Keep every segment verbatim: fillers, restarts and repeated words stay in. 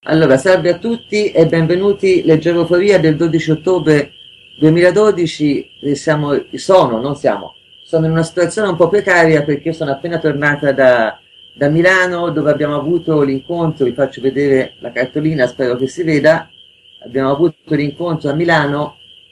Allora, salve a tutti e benvenuti. Leggeroforia del dodici ottobre duemiladodici. Eh, Siamo, sono, non siamo, sono in una situazione un po' precaria perché io sono appena tornata da, da Milano, dove abbiamo avuto l'incontro. Vi faccio vedere la cartolina, spero che si veda. Abbiamo avuto l'incontro a Milano,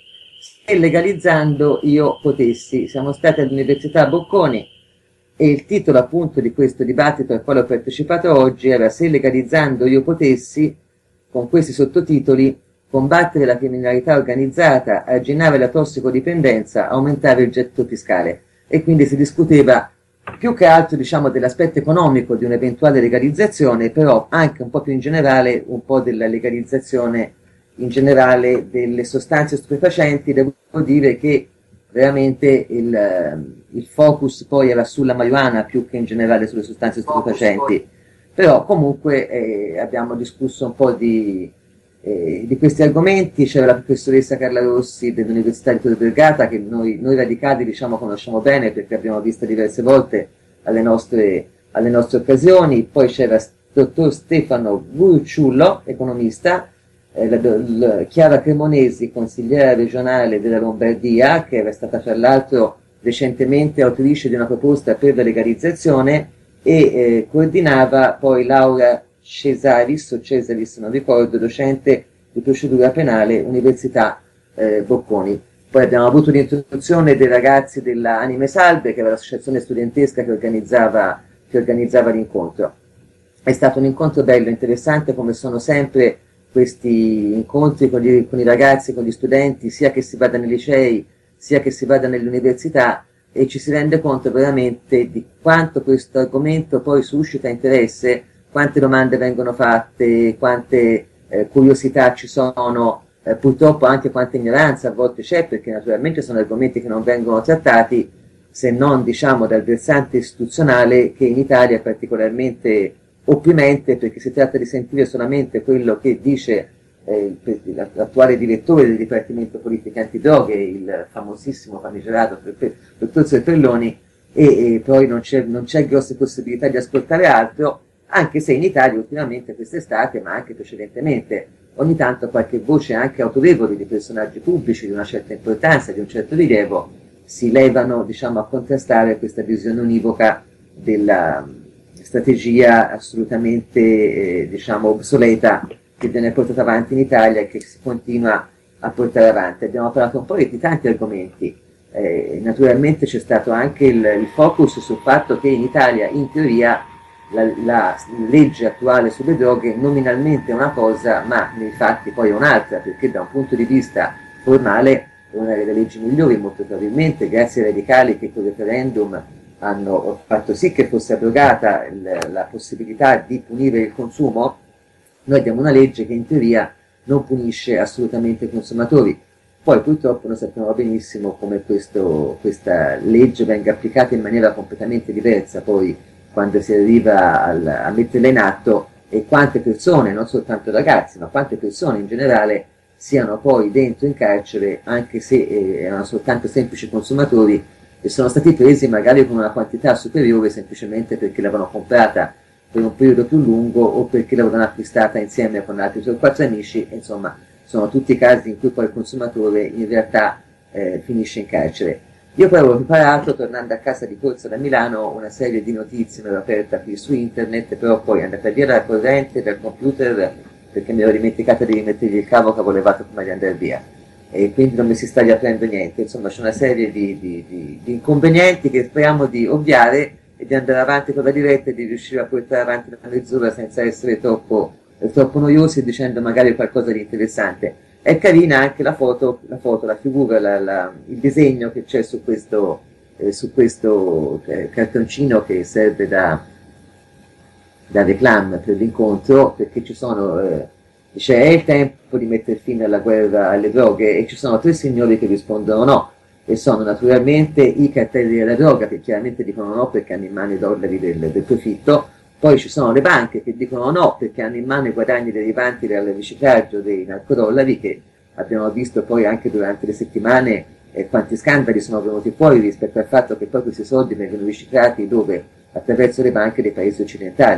se legalizzando io potessi. Siamo stati all'Università Bocconi e il titolo appunto di questo dibattito al quale ho partecipato oggi era: se legalizzando io potessi, con questi sottotitoli: combattere la criminalità organizzata, arginare la tossicodipendenza, aumentare il gettito fiscale. E quindi si discuteva più che altro, diciamo, dell'aspetto economico di un'eventuale legalizzazione, però anche un po' più in generale, un po' della legalizzazione in generale delle sostanze stupefacenti. Devo dire che veramente il, il focus poi era sulla marijuana più che in generale sulle sostanze stupefacenti, però comunque eh, abbiamo discusso un po' di, eh, di questi argomenti. C'era la professoressa Carla Rossi dell'Università di Tor Vergata, che noi, noi radicali, diciamo, conosciamo bene perché abbiamo visto diverse volte alle nostre, alle nostre occasioni. Poi c'era il dottor Stefano Gurciullo, economista, eh, la, la Chiara Cremonesi, consigliera regionale della Lombardia, che era stata tra l'altro recentemente autrice di una proposta per la legalizzazione, e eh, coordinava poi Laura Cesaris, o Cesaris non ricordo, docente di procedura penale, Università eh, Bocconi. Poi abbiamo avuto l'introduzione dei ragazzi della Anime Salve, che era l'associazione studentesca che organizzava, che organizzava l'incontro. È stato un incontro bello, interessante, come sono sempre questi incontri con i, con i ragazzi, con gli studenti, sia che si vada nei licei, sia che si vada nelle università, e ci si rende conto veramente di quanto questo argomento poi suscita interesse, quante domande vengono fatte, quante eh, curiosità ci sono, eh, purtroppo anche quanta ignoranza a volte c'è, perché naturalmente sono argomenti che non vengono trattati, se non, diciamo, dal versante istituzionale, che in Italia è particolarmente opprimente, perché si tratta di sentire solamente quello che dice eh, l'attuale direttore del Dipartimento Politica Antidroghe, il famosissimo famigerato dottor Serpelloni, e, e poi non c'è, non c'è grosse possibilità di ascoltare altro, anche se in Italia ultimamente, quest'estate, ma anche precedentemente, ogni tanto qualche voce anche autorevole di personaggi pubblici di una certa importanza, di un certo rilievo, si levano, diciamo, a contrastare questa visione univoca della strategia assolutamente eh, diciamo obsoleta che viene portata avanti in Italia e che si continua a portare avanti. Abbiamo parlato un po' di tanti argomenti, eh, naturalmente c'è stato anche il, il focus sul fatto che in Italia in teoria la, la legge attuale sulle droghe nominalmente è una cosa, ma nei fatti poi è un'altra, perché da un punto di vista formale è una delle leggi migliori, molto probabilmente grazie ai radicali che con il referendum hanno fatto sì che fosse abrogata il, la possibilità di punire il consumo. Noi abbiamo una legge che in teoria non punisce assolutamente i consumatori. Poi purtroppo noi sappiamo benissimo come questo, questa legge venga applicata in maniera completamente diversa poi quando si arriva al, a metterla in atto, e quante persone, non soltanto ragazzi, ma quante persone in generale siano poi dentro in carcere, anche se eh, erano soltanto semplici consumatori, e sono stati presi magari con una quantità superiore semplicemente perché l'avevano comprata per un periodo più lungo o perché l'avevano acquistata insieme con altri suoi quattro amici. Insomma, sono tutti casi in cui poi il consumatore in realtà eh, finisce in carcere. Io poi avevo preparato, tornando a casa di corsa da Milano, una serie di notizie, me l'ho aperta qui su internet, però poi è andata via dalla corrente, dal computer, perché mi ero dimenticata di rimettergli il cavo che avevo levato prima di andare via, e quindi non mi si sta riaprendo niente. Insomma, c'è una serie di, di, di, di inconvenienti che speriamo di ovviare e di andare avanti con la diretta e di riuscire a portare avanti una mezz'ora senza essere troppo, eh, troppo noiosi e dicendo magari qualcosa di interessante. È carina anche la foto, la, foto, la figura, la, la, il disegno che c'è su questo, eh, su questo eh, cartoncino che serve da, da reclame per l'incontro, perché ci sono... Eh, Dice, è il tempo di mettere fine alla guerra alle droghe, e ci sono tre signori che rispondono no, e sono naturalmente i cartelli della droga, che chiaramente dicono no perché hanno in mano i dollari del, del profitto. Poi ci sono le banche che dicono no perché hanno in mano i guadagni derivanti dal riciclaggio dei narcodollari, che abbiamo visto poi anche durante le settimane eh, quanti scandali sono venuti fuori rispetto al fatto che poi questi soldi vengono riciclati dove? Attraverso le banche dei paesi occidentali.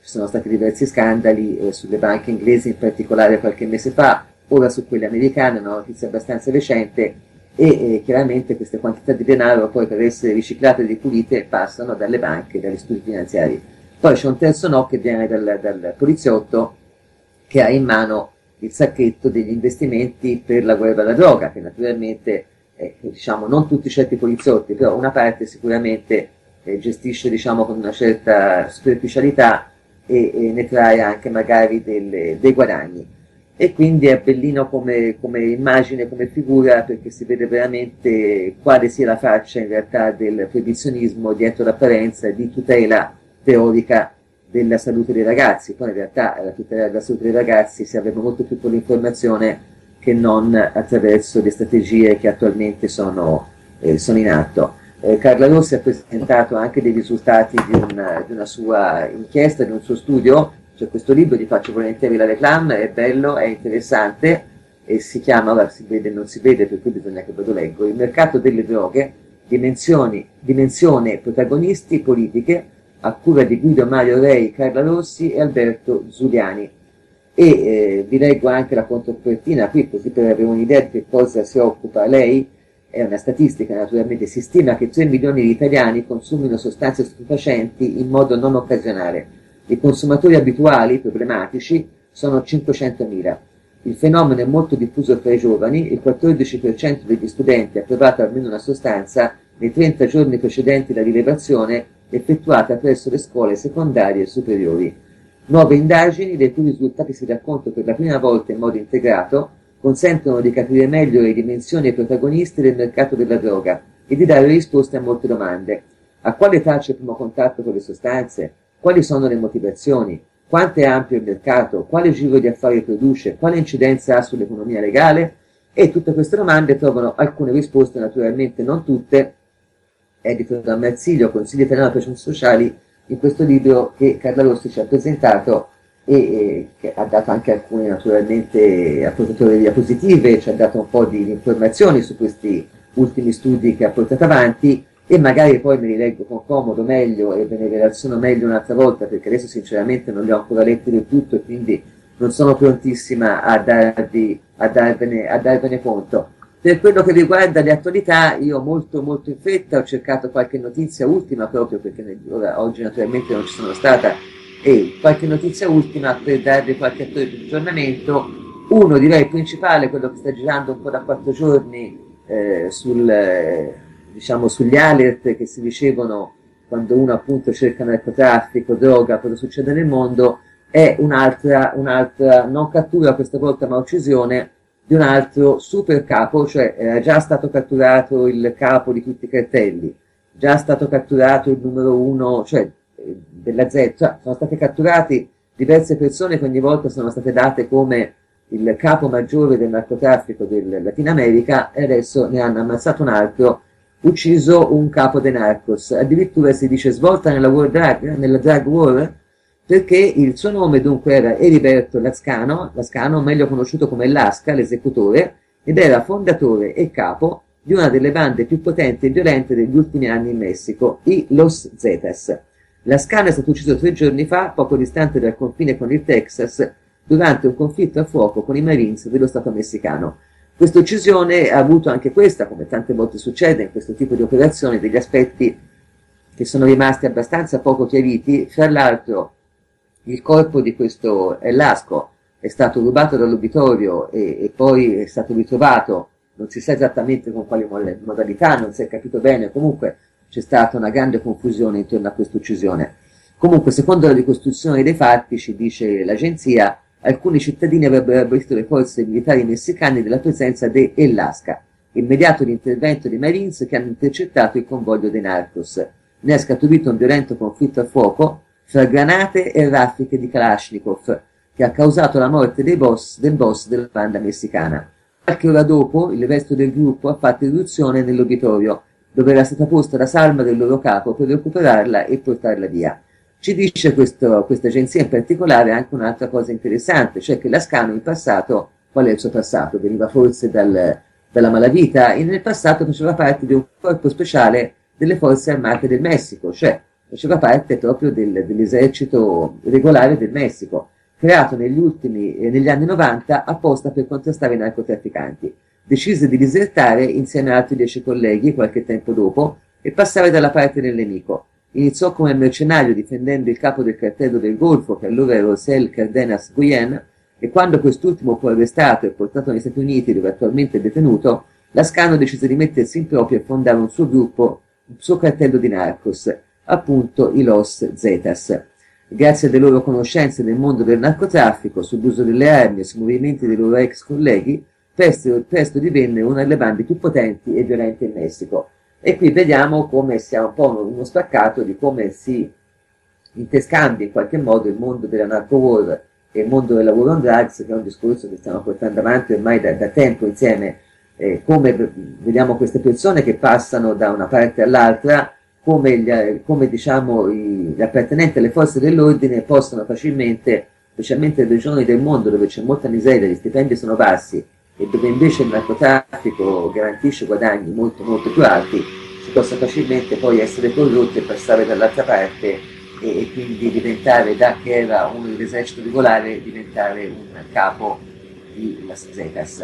ci sono stati diversi scandali eh, sulle banche inglesi, in particolare qualche mese fa, ora su quelle americane, una notizia abbastanza recente, e eh, chiaramente queste quantità di denaro poi per essere riciclate e ripulite passano dalle banche, dagli studi finanziari. Poi c'è un terzo no che viene dal, dal poliziotto che ha in mano il sacchetto degli investimenti per la guerra alla droga, che naturalmente, eh, diciamo, non tutti certi poliziotti, però una parte sicuramente eh, gestisce, diciamo, con una certa superficialità e, e ne trae anche magari delle, dei guadagni. E quindi è bellino come, come immagine, come figura, perché si vede veramente quale sia la faccia in realtà del proibizionismo dietro l'apparenza di tutela teorica della salute dei ragazzi. Poi in realtà la tutela della salute dei ragazzi si avrebbe molto più con l'informazione che non attraverso le strategie che attualmente sono, eh, sono in atto. Eh, Carla Rossi ha presentato anche dei risultati di una, di una sua inchiesta, di un suo studio. C'è questo libro, gli faccio volentieri la reclama, è bello, è interessante e si chiama, ora si vede e non si vede per cui bisogna che ve lo leggo, Il mercato delle droghe, dimensioni, dimensione protagonisti politiche, a cura di Guido Mario Rei, Carla Rossi e Alberto Zuliani. E eh, vi leggo anche la controcopertina qui così per avere un'idea di che cosa si occupa lei. È una statistica, naturalmente. Si stima che tre milioni di italiani consumino sostanze stupefacenti in modo non occasionale. I consumatori abituali, problematici, sono cinquecentomila. Il fenomeno è molto diffuso tra i giovani, il quattordici per cento degli studenti ha provato almeno una sostanza nei trenta giorni precedenti la rilevazione effettuata presso le scuole secondarie e superiori. Nuove indagini, dei cui risultati si dà conto per la prima volta in modo integrato, consentono di capire meglio le dimensioni e i protagonisti del mercato della droga e di dare risposte a molte domande. A quale età c'è il primo contatto con le sostanze? Quali sono le motivazioni? Quanto è ampio il mercato? Quale giro di affari produce? Quale incidenza ha sull'economia legale? E tutte queste domande trovano alcune risposte, naturalmente non tutte, edito da Marsilio, Consiglio Italiano per Scienze Sociali, in questo libro che Carla Rossi ci ha presentato e, e che ha dato anche alcune, naturalmente, apportatori di diapositive, ci ha dato un po' di informazioni su questi ultimi studi che ha portato avanti, e magari poi me li leggo con comodo meglio e ve ne relaziono meglio un'altra volta, perché adesso sinceramente non li ho ancora letti del tutto e quindi non sono prontissima a, darvi, a, darvene, a darvene conto. Per quello che riguarda le attualità, io molto molto in fretta ho cercato qualche notizia ultima, proprio perché ora, oggi naturalmente non ci sono stata, e qualche notizia ultima per darvi qualche attore di aggiornamento. Uno, direi principale, quello che sta girando un po' da quattro giorni eh, sul... Eh, diciamo sugli alert che si ricevono quando uno appunto cerca narcotraffico, droga, cosa succede nel mondo, è un'altra, un'altra non cattura questa volta ma uccisione di un altro super capo, cioè era già stato catturato il capo di tutti i cartelli, già stato catturato il numero uno, cioè della Z, cioè, sono state catturate diverse persone che ogni volta sono state date come il capo maggiore del narcotraffico del Latino America, e adesso ne hanno ammazzato un altro, ucciso un capo dei narcos, addirittura si dice svolta nella World Drug, nella Drug War, perché il suo nome dunque era Heriberto Lascano, Lascano meglio conosciuto come Lasca, l'esecutore, ed era fondatore e capo di una delle bande più potenti e violente degli ultimi anni in Messico, i Los Zetas. Lascano è stato ucciso tre giorni fa, poco distante dal confine con il Texas, durante un conflitto a fuoco con i Marines dello Stato messicano. Questa uccisione ha avuto anche questa, come tante volte succede in questo tipo di operazioni, degli aspetti che sono rimasti abbastanza poco chiariti. Fra l'altro il corpo di questo Lasco è stato rubato dall'obitorio e, e poi è stato ritrovato, non si sa esattamente con quali modalità, non si è capito bene, comunque c'è stata una grande confusione intorno a questa uccisione. Comunque, secondo la ricostruzione dei fatti, ci dice l'agenzia, alcuni cittadini avrebbero avvertito le forze militari messicane della presenza di El Lasca, immediato l'intervento dei Marines che hanno intercettato il convoglio dei narcos. Ne è scaturito un violento conflitto a fuoco fra granate e raffiche di Kalashnikov, che ha causato la morte dei boss, del boss della banda messicana. Qualche ora dopo, il resto del gruppo ha fatto irruzione nell'obitorio, dove era stata posta la salma del loro capo per recuperarla e portarla via. Ci dice questo, questa agenzia in particolare anche un'altra cosa interessante, cioè che Lascano in passato, qual è il suo passato? Veniva forse dal, dalla malavita, e nel passato faceva parte di un corpo speciale delle forze armate del Messico, cioè faceva parte proprio del, dell'esercito regolare del Messico, creato negli ultimi, eh, negli anni novanta apposta per contrastare i narcotrafficanti. Decise di disertare insieme a altri dieci colleghi qualche tempo dopo e passare dalla parte del nemico. Iniziò come mercenario difendendo il capo del cartello del Golfo, che allora era José Cardenas Guillén, e quando quest'ultimo fu arrestato e portato negli Stati Uniti, dove attualmente è detenuto, Lascano decise di mettersi in proprio e fondare un suo gruppo, un suo cartello di narcos, appunto i Los Zetas. Grazie alle loro conoscenze nel mondo del narcotraffico, sull'uso delle armi e sui movimenti dei loro ex colleghi, presto, presto divenne una delle bande più potenti e violente in Messico. E qui vediamo come sia un po' uno spaccato di come si interscambia in qualche modo il mondo della narco-war e il mondo del lavoro on drugs, che è un discorso che stiamo portando avanti ormai da, da tempo insieme, eh, come vediamo queste persone che passano da una parte all'altra, come, gli, come diciamo i, gli appartenenti alle forze dell'ordine possono facilmente, specialmente nelle regioni del mondo dove c'è molta miseria, gli stipendi sono bassi e dove invece il narcotraffico garantisce guadagni molto molto più alti, si possa facilmente poi essere corrotti e passare dall'altra parte e, e quindi diventare, da che era uno dell'esercito regolare, diventare un capo di Las Zetas.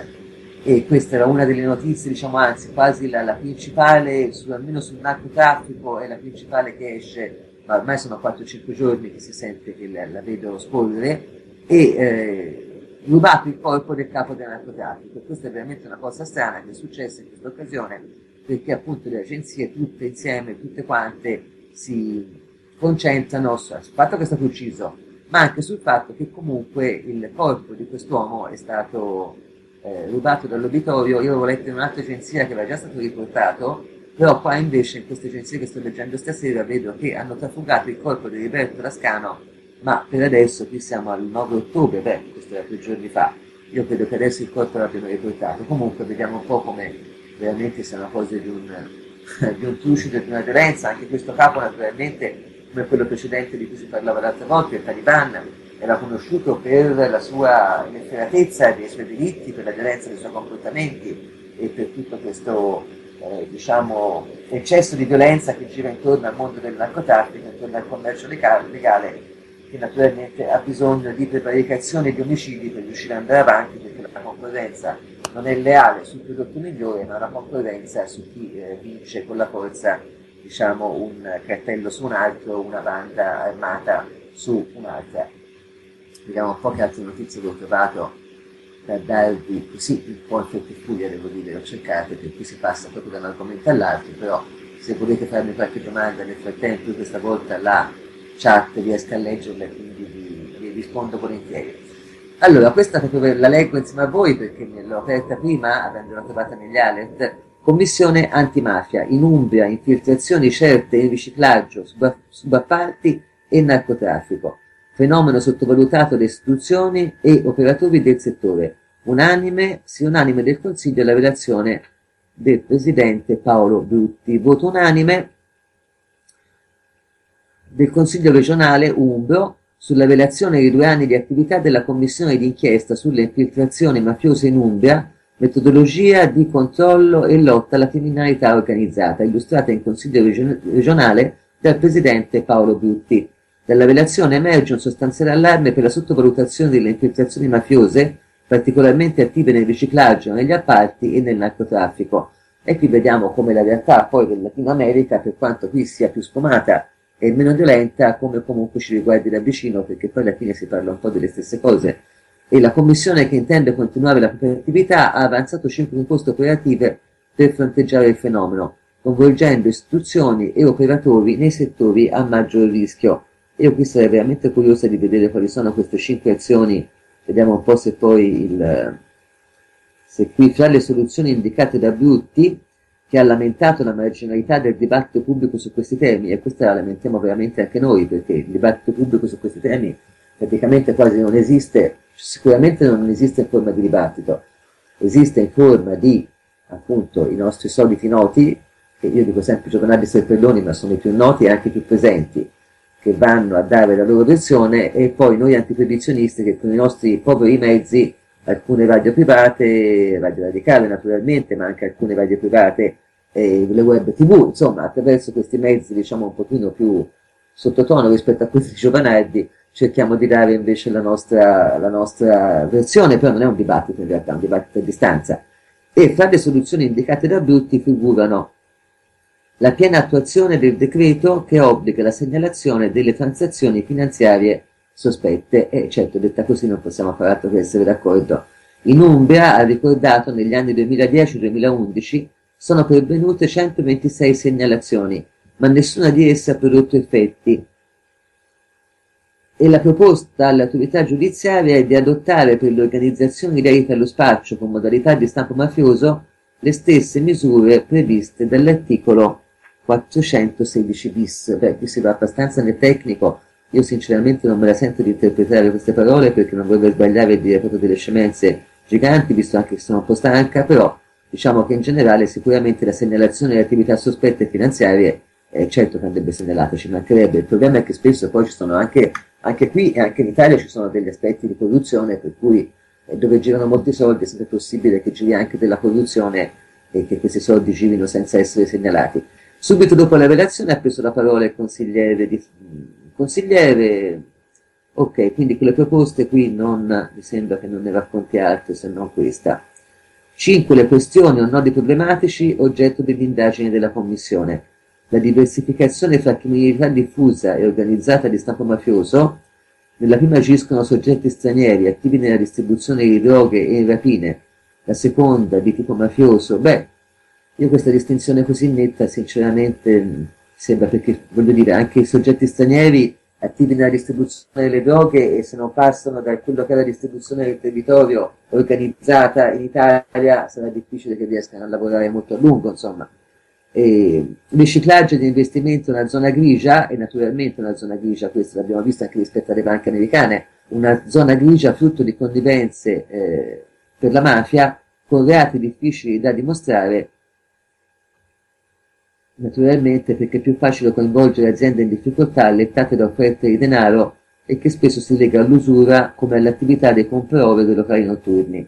E questa era una delle notizie, diciamo, anzi quasi la, la principale, su, almeno sul narcotraffico è la principale che esce, ma ormai sono quattro cinque giorni che si sente che la, la vedo scorrere, e eh, rubato il corpo del capo del narcotraffico. Questa è veramente una cosa strana che è successa in questa occasione, perché appunto le agenzie tutte insieme, tutte quante, si concentrano sul fatto che è stato ucciso, ma anche sul fatto che comunque il corpo di quest'uomo è stato eh, rubato dall'obitorio. Io avevo letto in un'altra agenzia che era già stato riportato, però qua invece in queste agenzie che sto leggendo stasera vedo che hanno trafugato il corpo di Roberto Lascano, ma per adesso qui siamo al nove ottobre, beh, questo era tre giorni fa, io credo che adesso il corpo l'abbiano riportato. Comunque vediamo un po' come veramente siano cose di un, di un trucido, di una violenza. Anche questo capo naturalmente, come quello precedente di cui si parlava l'altra volta, il Taliban, era conosciuto per la sua inefferatezza dei suoi delitti, per la violenza dei suoi comportamenti e per tutto questo eh, diciamo eccesso di violenza che gira intorno al mondo del narcotraffico, intorno al commercio legale, che naturalmente ha bisogno di prevaricazione e di omicidi per riuscire ad andare avanti, perché la concorrenza non è leale sul prodotto migliore, ma la concorrenza su chi eh, vince con la forza, diciamo, un cartello su un altro, una banda armata su un'altra. Vediamo un po' che altre notizie che ho trovato per darvi così un po' in fretta e furia, devo dire, ho cercato, per cui si passa proprio da un argomento all'altro, però se volete farmi qualche domanda nel frattempo, io questa volta la chat riesco a leggerla, quindi vi, vi rispondo volentieri. Allora, questa proprio la leggo insieme a voi perché me l'ho aperta prima, avendola trovata negli alert. Commissione antimafia, in Umbria, infiltrazioni certe in riciclaggio, sub- subappalti e narcotraffico. Fenomeno sottovalutato da istituzioni e operatori del settore. Unanime, sì unanime del Consiglio la relazione del Presidente Paolo Brutti. Voto unanime del Consiglio regionale umbro sulla relazione di due anni di attività della Commissione d'inchiesta sulle infiltrazioni mafiose in Umbria, metodologia di controllo e lotta alla criminalità organizzata, illustrata in Consiglio regionale dal Presidente Paolo Brutti. Dalla relazione emerge un sostanziale allarme per la sottovalutazione delle infiltrazioni mafiose, particolarmente attive nel riciclaggio, negli appalti e nel narcotraffico. E qui vediamo come la realtà poi del Latino America, per quanto qui sia più sfumata e meno violenta, come comunque ci riguardi da vicino, perché poi alla fine si parla un po' delle stesse cose. E la Commissione, che intende continuare la propria attività, ha avanzato cinque proposte operative per fronteggiare il fenomeno, coinvolgendo istituzioni e operatori nei settori a maggior rischio. Io qui sarei veramente curiosa di vedere quali sono queste cinque azioni, vediamo un po' se poi il, se qui fra le soluzioni indicate da Brutti, che ha lamentato la marginalità del dibattito pubblico su questi temi, e questa la lamentiamo veramente anche noi, perché il dibattito pubblico su questi temi praticamente quasi non esiste, sicuramente non esiste in forma di dibattito, esiste in forma di, appunto, i nostri soliti noti, che io dico sempre giornali serpelloni, ma sono i più noti e anche i più presenti, che vanno a dare la loro versione, e poi noi antiproibizionisti che con i nostri poveri mezzi, alcune radio private, Radio Radicale naturalmente, ma anche alcune radio private, e le web tv, insomma, attraverso questi mezzi, diciamo, un pochino più sottotono rispetto a quello di Giovanardi, cerchiamo di dare invece la nostra, la nostra versione, però non è un dibattito in realtà, è un dibattito a distanza. E fra le soluzioni indicate da Brutti figurano la piena attuazione del decreto che obbliga la segnalazione delle transazioni finanziarie sospette, e certo, detta così non possiamo fare altro che essere d'accordo. In Umbria, ha ricordato, negli anni duemiladieci duemilaundici sono pervenute centoventisei segnalazioni, ma nessuna di esse ha prodotto effetti. E la proposta all'autorità giudiziaria è di adottare per le organizzazioni dedite allo spaccio con modalità di stampo mafioso le stesse misure previste dall'articolo quattrocentosedici bis. Beh, qui si va abbastanza nel tecnico, io sinceramente non me la sento di interpretare queste parole perché non vorrei sbagliare e dire proprio delle scemenze giganti, visto anche che sono un po' stanca, però diciamo che in generale sicuramente la segnalazione delle attività sospette finanziarie è certo che andrebbe segnalata, ci mancherebbe. Il problema è che spesso poi ci sono anche, anche qui e anche in Italia ci sono degli aspetti di corruzione per cui eh, dove girano molti soldi è sempre possibile che giri anche della corruzione e che questi soldi girino senza essere segnalati. Subito dopo la relazione ha preso la parola il consigliere di, consigliere, ok, quindi quelle proposte qui non, mi sembra che non ne racconti altre se non questa. cinque Le questioni o nodi problematici oggetto dell'indagine della Commissione. La diversificazione fra criminalità diffusa e organizzata di stampo mafioso, nella prima agiscono soggetti stranieri attivi nella distribuzione di droghe e in rapine, la seconda di tipo mafioso. Beh, io questa distinzione così netta sinceramente mh, sembra, perché voglio dire anche i soggetti stranieri attivi nella distribuzione delle droghe, e se non passano da quello che è la distribuzione del territorio organizzata in Italia sarà difficile che riescano a lavorare molto a lungo, insomma. E riciclaggio di investimento è una zona grigia, e naturalmente una zona grigia, questo l'abbiamo visto anche rispetto alle banche americane, una zona grigia frutto di connivenze eh, per la mafia con reati difficili da dimostrare, naturalmente perché è più facile coinvolgere aziende in difficoltà allettate da offerte di denaro e che spesso si lega all'usura come all'attività dei compraove dei locali notturni.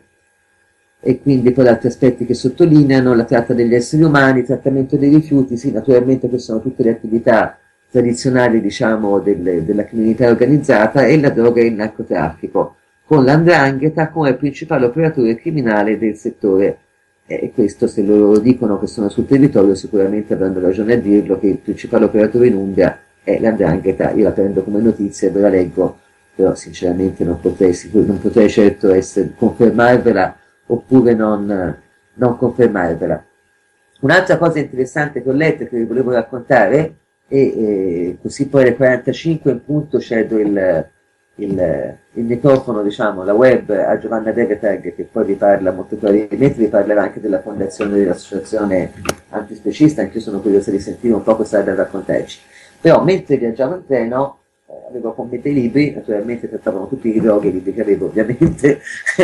E quindi poi altri aspetti che sottolineano la tratta degli esseri umani, il trattamento dei rifiuti, sì, naturalmente queste sono tutte le attività tradizionali, diciamo, delle, della criminalità organizzata, e la droga e il narcotraffico, con l'andrangheta come principale operatore criminale del settore. E questo, se loro dicono che sono sul territorio, sicuramente avranno ragione a dirlo, che il principale operatore in Umbria è l'andrangheta. Io la prendo come notizia e ve la leggo, però sinceramente non potrei, non potrei certo essere, confermarvela oppure non, non confermarvela. Un'altra cosa interessante che ho letto e che vi volevo raccontare, e eh, così poi alle quarantacinque in punto cedo il, il, il microfono, diciamo, la web a Giovanna Degetag, che poi vi parla molto probabilmente, vi parlerà anche della fondazione dell'associazione antispecista. Anche io sono curiosa di sentire un po' cosa ha da raccontarci. Però mentre viaggiavo in treno eh, avevo con me dei libri, naturalmente trattavano tutti i droghi, i libri che avevo ovviamente.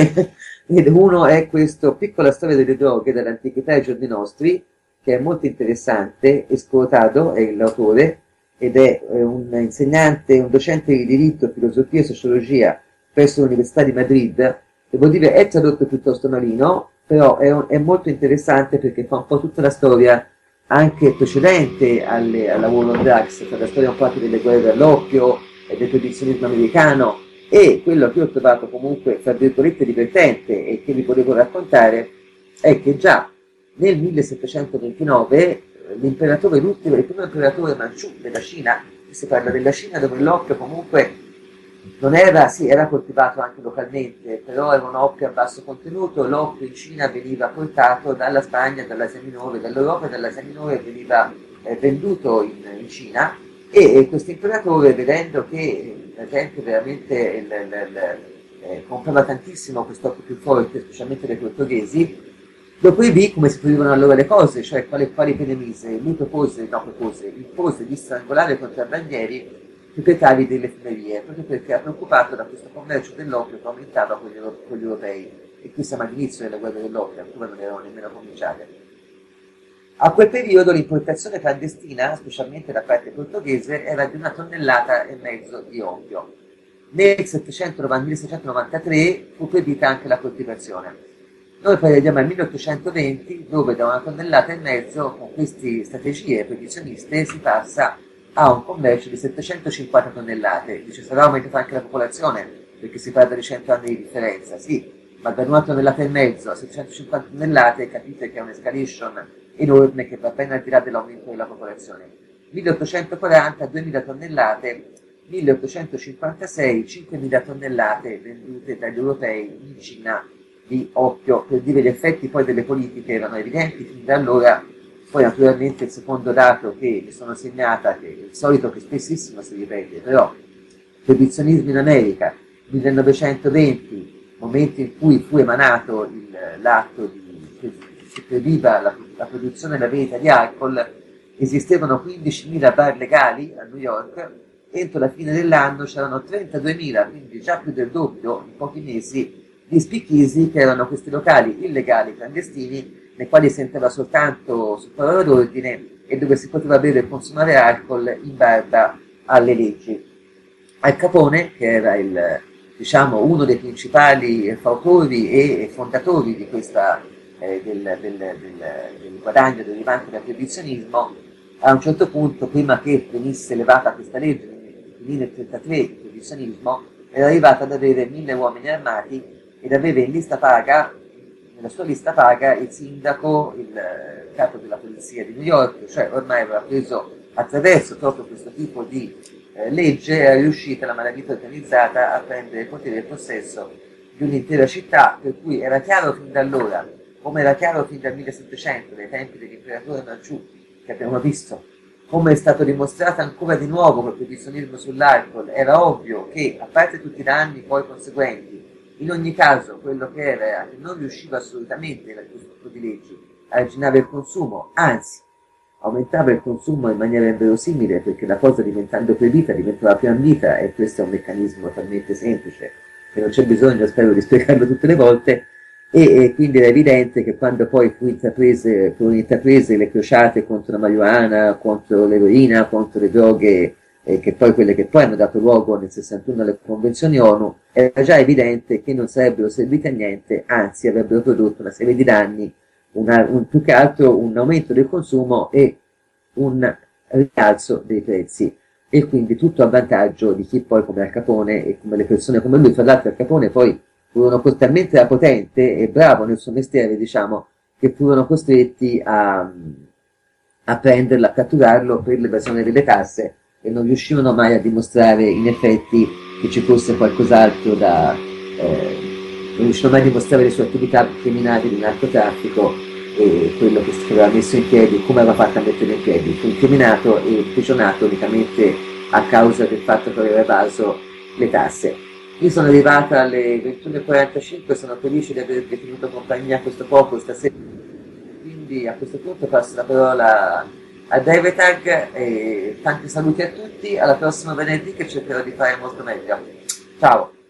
Ed uno è questo Piccola storia delle droghe dall'antichità ai giorni nostri, che è molto interessante. Escotado è l'autore, ed è un insegnante, un docente di diritto, filosofia e sociologia presso l'Università di Madrid. Devo dire, è tradotto piuttosto malino, però è, un, è molto interessante perché fa un po' tutta la storia anche precedente alle, alla War on Drugs, fa la storia un po' anche delle guerre all'oppio e del proibizionismo americano. E quello che ho trovato comunque, tra virgolette, divertente e che vi volevo raccontare è che già nel millesettecentoventinove l'imperatore, l'ultimo, il primo imperatore Manciù della Cina, si parla della Cina dove l'oppio comunque non era, sì, era coltivato anche localmente, però era un oppio a basso contenuto. L'oppio in Cina veniva portato dalla Spagna, dall'Asia Minore, dall'Europa e dall'Asia Minore veniva eh, venduto in, in Cina. E questo imperatore, vedendo che la gente veramente il, il, il, eh, comprava tantissimo questo oppio più forte, specialmente dai portoghesi, lo proibì come si proibivano allora le cose, cioè quali, quali pene mise. Lui propose, no propose, impose di strangolare i contrabbandieri proprietari delle fumerie, proprio perché era preoccupato da questo commercio dell'oppio che aumentava con gli, con gli europei. E qui siamo all'inizio delle guerre dell'oppio, ancora non erano nemmeno cominciate. A quel periodo l'importazione clandestina, specialmente da parte portoghese, era di una tonnellata e mezzo di oppio. Nel millesettecentonovantatré fu proibita anche la coltivazione. Noi poi arriviamo al milleottocentoventi, dove da una tonnellata e mezzo, con queste strategie proibizioniste, si passa ha un commercio di settecentocinquanta tonnellate. Dice, sarà aumentata anche la popolazione, perché si parla di cento anni di differenza, sì, ma da una tonnellata e mezzo a settecentocinquanta tonnellate capite che è un'escalation enorme che va appena al di là dell'aumento della popolazione. milleottocentoquaranta, duemila tonnellate, milleottocentocinquantasei, cinquemila tonnellate vendute dagli europei in Cina di oppio. Per dire, gli effetti poi delle politiche erano evidenti fin da allora. Poi naturalmente il secondo dato che mi sono segnata, che è il solito che spessissimo si ripete, però proibizionismo in America, millenovecentoventi, momento in cui fu emanato il, l'atto di, che si proibiva la, la produzione e la vendita di alcol, esistevano quindicimila bar legali a New York, entro la fine dell'anno c'erano trentaduemila, quindi già più del doppio in pochi mesi, di speakeasy, che erano questi locali illegali, clandestini, nei quali si entrava soltanto su parola d'ordine e dove si poteva bere e consumare alcol in barba alle leggi. Al Capone, che era il, diciamo, uno dei principali fautori e fondatori di questa, eh, del, del, del, del guadagno derivante dal proibizionismo, a un certo punto, prima che venisse elevata questa legge, nel milletrentatré, il proibizionismo, era arrivata ad avere mille uomini armati ed aveva in lista paga, nella sua lista paga, il sindaco, il capo della polizia di New York, cioè ormai aveva preso attraverso proprio questo tipo di eh, legge, era riuscita la malavita organizzata a prendere potere e possesso di un'intera città, per cui era chiaro fin da allora, come era chiaro fin dal millesettecento, dai tempi dell'imperatore Manchu, che abbiamo visto, come è stato dimostrato ancora di nuovo col proibizionismo sull'alcol, era ovvio che, a parte tutti i danni poi conseguenti, in ogni caso quello che era che non riusciva assolutamente questo tipo di leggi a arginare il consumo, anzi aumentava il consumo in maniera inverosimile, perché la cosa, diventando proibita, diventava più ambita, e questo è un meccanismo talmente semplice che non c'è bisogno, spero, di spiegarlo tutte le volte. E, e quindi era evidente che quando poi fu intraprese, furono intraprese le crociate contro la marijuana, contro l'eroina, contro le droghe, eh, che poi quelle che poi hanno dato luogo nel sessantuno alle convenzioni ONU, era già evidente che non sarebbero servite a niente, anzi avrebbero prodotto una serie di danni, una, un, più che altro un aumento del consumo e un rialzo dei prezzi, e quindi tutto a vantaggio di chi poi, come Al Capone e come le persone come lui. Fra l'altro Al Capone poi furono talmente potente e bravo nel suo mestiere, diciamo, che furono costretti a, a prenderlo, a catturarlo per l'evasione delle tasse, e non riuscivano mai a dimostrare in effetti che ci fosse qualcos'altro da... Eh, non riuscivano mai a dimostrare le sue attività criminali di narcotraffico e quello che si aveva messo in piedi, come aveva fatto a mettere in piedi. Fu incriminato e imprigionato unicamente a causa del fatto che aveva evaso le tasse. Io sono arrivata alle ventuno e quarantacinque, sono felice di avervi tenuto compagnia a questo poco stasera, quindi a questo punto passo la parola a Devetag e tanti saluti a tutti, alla prossima venerdì che cercherò di fare molto meglio. Ciao!